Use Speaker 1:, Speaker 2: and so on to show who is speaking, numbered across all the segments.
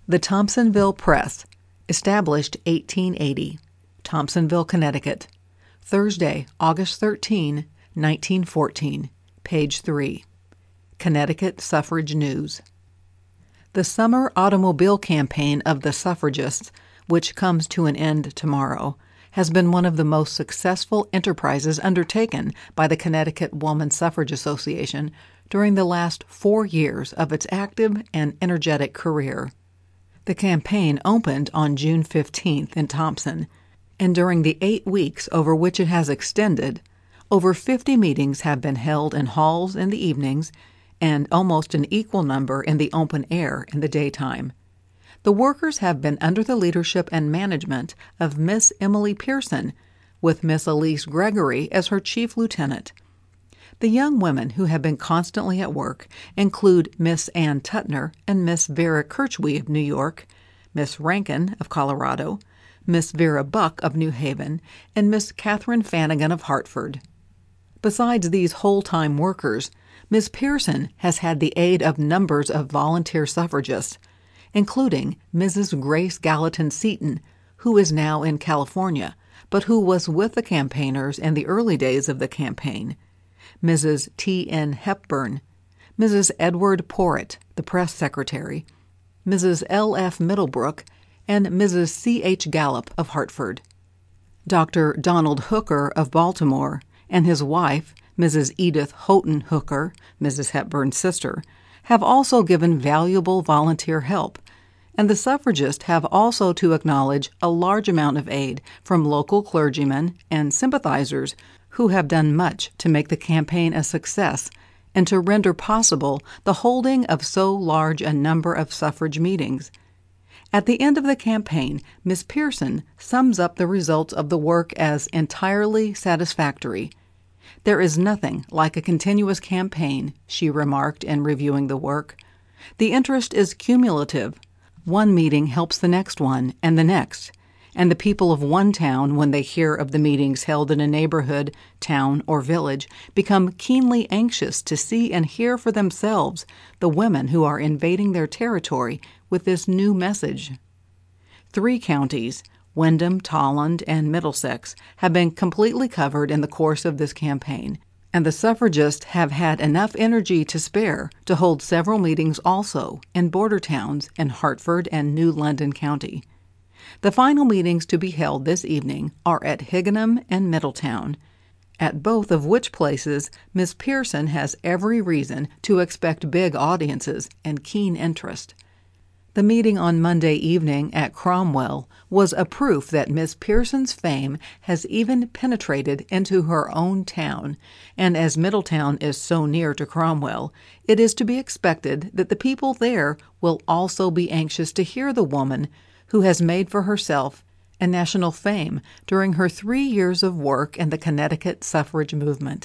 Speaker 1: The Thompsonville Press, established 1880, Thompsonville, Connecticut. Thursday, August 13, 1914, page 3. Connecticut Suffrage News. The summer automobile campaign of the suffragists, which comes to an end tomorrow, has been one of the most successful enterprises undertaken by the Connecticut Woman Suffrage Association during the last 4 years of its active and energetic career. The campaign opened on June 15th in Thompson, and during the 8 weeks over which it has extended, over 50 meetings have been held in halls in the evenings and almost an equal number in the open air in the daytime. The workers have been under the leadership and management of Miss Emily Pearson, with Miss Elise Gregory as her chief lieutenant. The young women who have been constantly at work include Miss Ann Tutner and Miss Vera Kirchwey of New York, Miss Rankin of Colorado, Miss Vera Buck of New Haven, and Miss Catherine Flanagan of Hartford. Besides these whole-time workers, Miss Pearson has had the aid of numbers of volunteer suffragists, including Mrs. Grace Gallatin Seton, who is now in California, but who was with the campaigners in the early days of the campaign, Mrs. T.N. Hepburn, Mrs. Edward Porrett, the press secretary, Mrs. L.F. Middlebrook, and Mrs. C.H. Gallup of Hartford. Dr. Donald Hooker of Baltimore and his wife, Mrs. Edith Houghton Hooker, Mrs. Hepburn's sister, have also given valuable volunteer help, and the suffragists have also to acknowledge a large amount of aid from local clergymen and sympathizers who have done much to make the campaign a success and to render possible the holding of so large a number of suffrage meetings. At the end of the campaign, Miss Pearson sums up the results of the work as entirely satisfactory. "There is nothing like a continuous campaign," she remarked in reviewing the work. "The interest is cumulative. One meeting helps the next one and the next, and the people of one town, when they hear of the meetings held in a neighborhood, town, or village, become keenly anxious to see and hear for themselves the women who are invading their territory with this new message." 3 counties, Windham, Tolland, and Middlesex, have been completely covered in the course of this campaign, and the suffragists have had enough energy to spare to hold several meetings also in border towns in Hartford and New London County. The final meetings to be held this evening are at Higganum and Middletown, at both of which places Miss Pearson has every reason to expect big audiences and keen interest. The meeting on Monday evening at Cromwell was a proof that Miss Pearson's fame has even penetrated into her own town, and as Middletown is so near to Cromwell, it is to be expected that the people there will also be anxious to hear the woman who has made for herself a national fame during her 3 years of work in the Connecticut suffrage movement.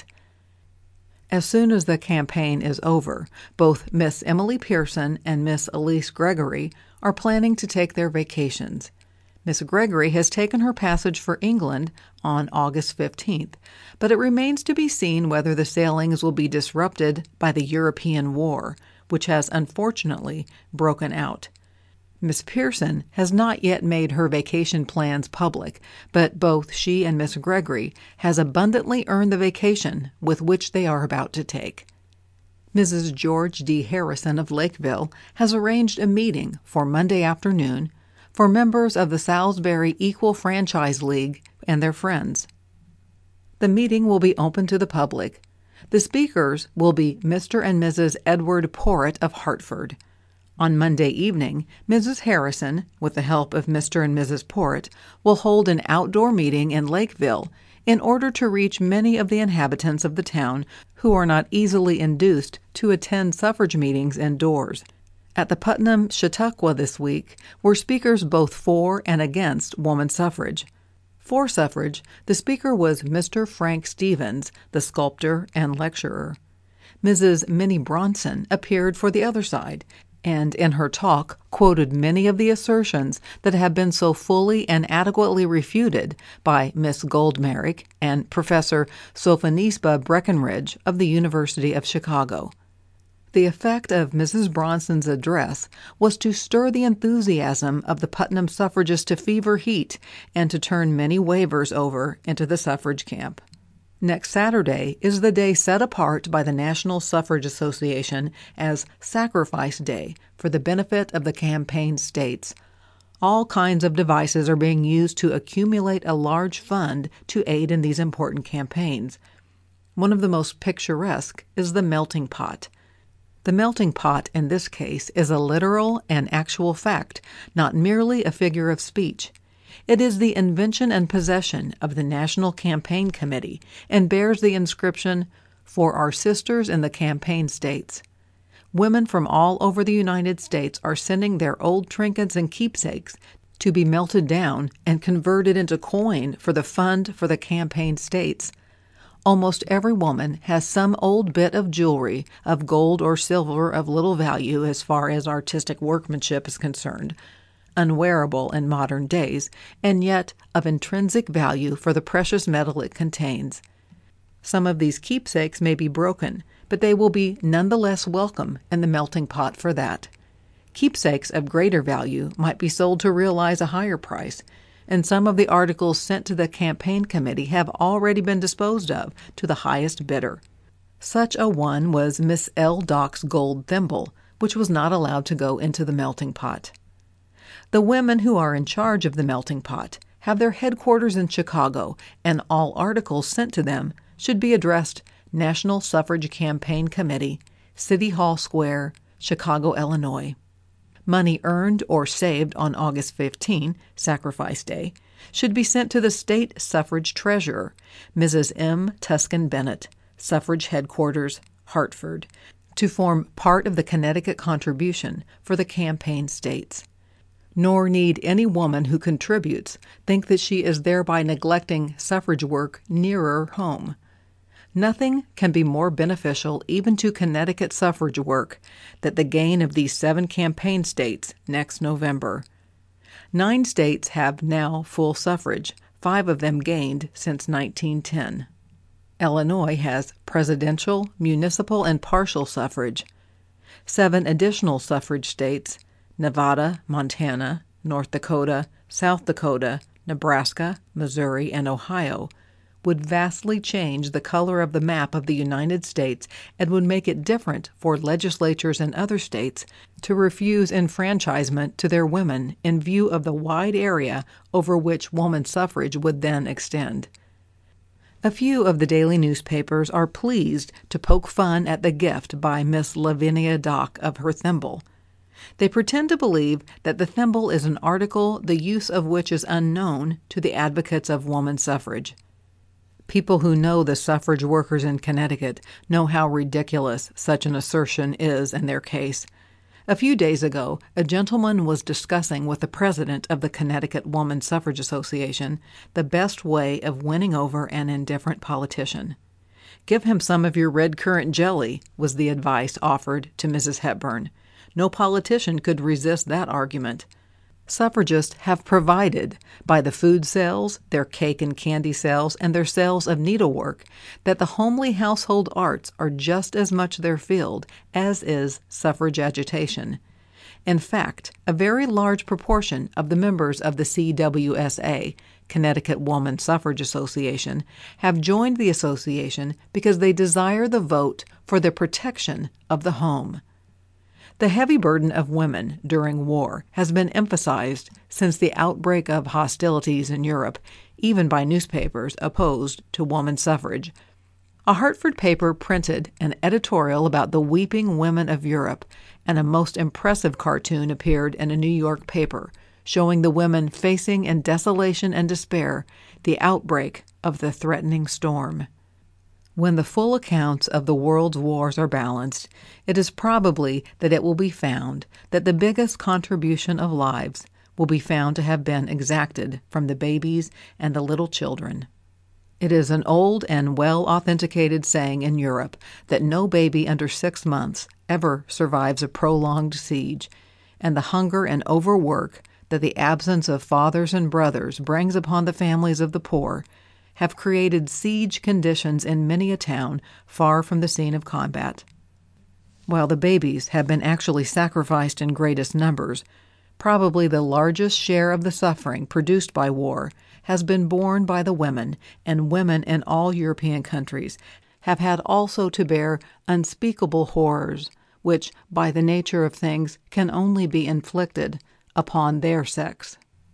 Speaker 1: As soon as the campaign is over, both Miss Emily Pearson and Miss Elise Gregory are planning to take their vacations. Miss Gregory has taken her passage for England on August 15th, but it remains to be seen whether the sailings will be disrupted by the European War, which has unfortunately broken out. Miss Pearson has not yet made her vacation plans public, but both she and Miss Gregory has abundantly earned the vacation with which they are about to take. Mrs. George D. Harrison of Lakeville has arranged a meeting for Monday afternoon for members of the Salisbury Equal Franchise League and their friends. The meeting will be open to the public. The speakers will be Mr. and Mrs. Edward Porrett of Hartford. On Monday evening, Mrs. Harrison, with the help of Mr. and Mrs. Porrett, will hold an outdoor meeting in Lakeville in order to reach many of the inhabitants of the town who are not easily induced to attend suffrage meetings indoors. At the Putnam Chautauqua this week were speakers both for and against woman suffrage. For suffrage, the speaker was Mr. Frank Stevens, the sculptor and lecturer. Mrs. Minnie Bronson appeared for the other side, and in her talk quoted many of the assertions that have been so fully and adequately refuted by Miss Goldmarrick and Professor Sophonisba Breckenridge of the University of Chicago. The effect of Mrs. Bronson's address was to stir the enthusiasm of the Putnam suffragists to fever heat and to turn many waivers over into the suffrage camp. Next Saturday is the day set apart by the National Suffrage Association as Sacrifice Day for the benefit of the campaign states. All kinds of devices are being used to accumulate a large fund to aid in these important campaigns. One of the most picturesque is the melting pot. The melting pot in this case is a literal and actual fact, not merely a figure of speech. It is the invention and possession of the National Campaign Committee and bears the inscription, "For our sisters in the campaign states." Women from all over the United States are sending their old trinkets and keepsakes to be melted down and converted into coin for the fund for the campaign states. Almost every woman has some old bit of jewelry of gold or silver of little value as far as artistic workmanship is concerned, unwearable in modern days, and yet of intrinsic value for the precious metal it contains. Some of these keepsakes may be broken, but they will be none the less welcome in the melting pot for that. Keepsakes of greater value might be sold to realize a higher price, and some of the articles sent to the campaign committee have already been disposed of to the highest bidder. Such a one was Miss L. Dock's gold thimble, which was not allowed to go into the melting pot. The women who are in charge of the melting pot have their headquarters in Chicago, and all articles sent to them should be addressed National Suffrage Campaign Committee, City Hall Square, Chicago, Illinois. Money earned or saved on August 15, Sacrifice Day, should be sent to the State Suffrage Treasurer, Mrs. M. Tuscan Bennett, Suffrage Headquarters, Hartford, to form part of the Connecticut contribution for the campaign states. Nor need any woman who contributes think that she is thereby neglecting suffrage work nearer home. Nothing can be more beneficial even to Connecticut suffrage work than the gain of these 7 campaign states next November. 9 states have now full suffrage, 5 of them gained since 1910. Illinois has presidential, municipal, and partial suffrage. 7 additional suffrage states, Nevada, Montana, North Dakota, South Dakota, Nebraska, Missouri, and Ohio, would vastly change the color of the map of the United States and would make it different for legislatures in other states to refuse enfranchisement to their women in view of the wide area over which woman suffrage would then extend. A few of the daily newspapers are pleased to poke fun at the gift by Miss Lavinia Dock of her thimble. They pretend to believe that the thimble is an article the use of which is unknown to the advocates of woman suffrage. People who know the suffrage workers in Connecticut know how ridiculous such an assertion is in their case. A few days ago, a gentleman was discussing with the president of the Connecticut Woman Suffrage Association the best way of winning over an indifferent politician. "Give him some of your red currant jelly," was the advice offered to Mrs. Hepburn. No politician could resist that argument. Suffragists have provided, by the food sales, their cake and candy sales, and their sales of needlework, that the homely household arts are just as much their field as is suffrage agitation. In fact, a very large proportion of the members of the CWSA, Connecticut Woman Suffrage Association, have joined the association because they desire the vote for the protection of the home. The heavy burden of women during war has been emphasized since the outbreak of hostilities in Europe, even by newspapers opposed to woman suffrage. A Hartford paper printed an editorial about the weeping women of Europe, and a most impressive cartoon appeared in a New York paper, showing the women facing in desolation and despair the outbreak of the threatening storm. When the full accounts of the world's wars are balanced, it is probably that it will be found that the biggest contribution of lives will be found to have been exacted from the babies and the little children. It is an old and well-authenticated saying in Europe that no baby under 6 months ever survives a prolonged siege, and the hunger and overwork that the absence of fathers and brothers brings upon the families of the poor have created siege conditions in many a town far from the scene of combat. While the babies have been actually sacrificed in greatest numbers, probably the largest share of the suffering produced by war has been borne by the women, and women in all European countries have had also to bear unspeakable horrors, which, by the nature of things, can only be inflicted upon their sex.